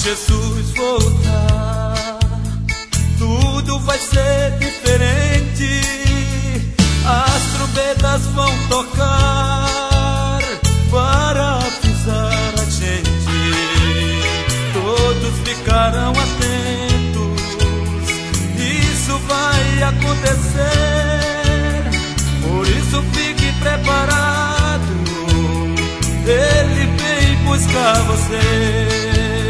Jesus voltar, tudo vai ser diferente. As trombetas vão tocar para avisar a gente. Todos ficarão atentos, isso vai acontecer. Por isso fique preparado, Ele vem buscar você.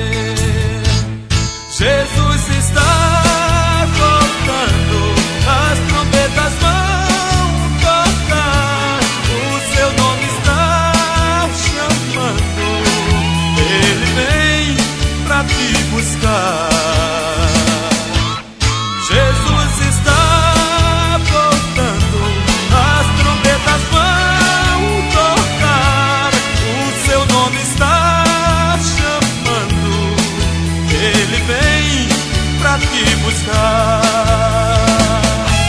Jesus está voltando, as trombetas vão tocar, o seu nome está chamando. Ele vem pra te buscar. Jesus está voltando, as trombetas vão tocar, o seu nome está chamando. Ele vem pra te buscar.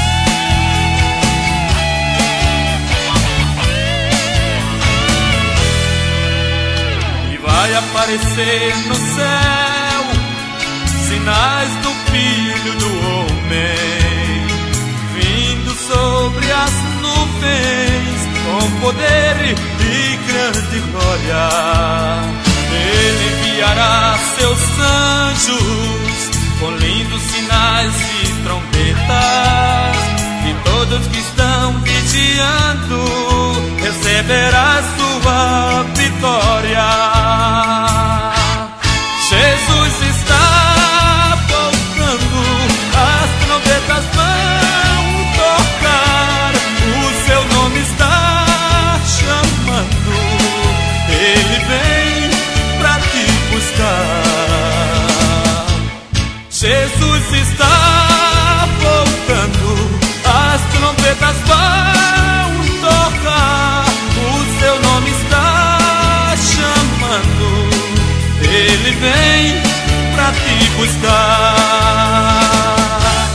E vai aparecer no céu sinais do Filho do Homem, vindo sobre as nuvens com poder e grande glória. Ele enviará seus anjos com lindos sinais e trombetas, e todos que estão vigiando receberá sua vitória. Jesus está voltando, as trombetas vão tocar, o seu nome está chamando. Ele vem pra te buscar. Jesus está voltando, as trombetas vão tocar, o seu nome está chamando. Ele vem pra te buscar.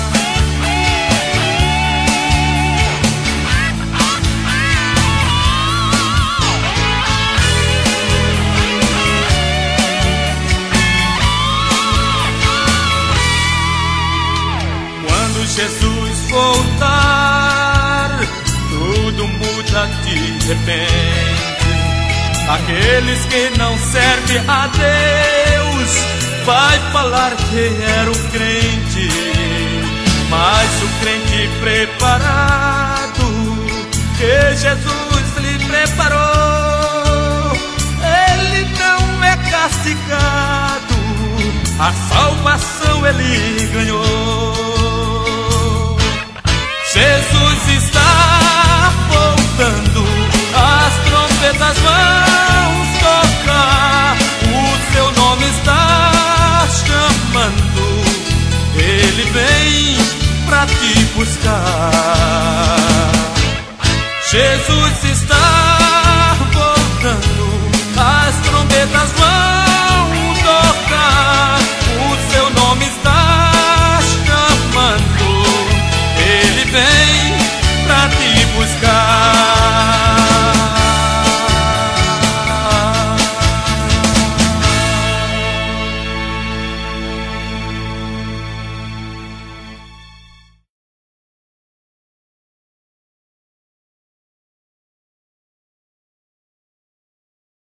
Jesus voltar, tudo muda de repente. Aqueles que não servem a Deus vai falar que era um crente, mas o crente preparado que Jesus lhe preparou, ele não é castigado, a salvação ele ganhou.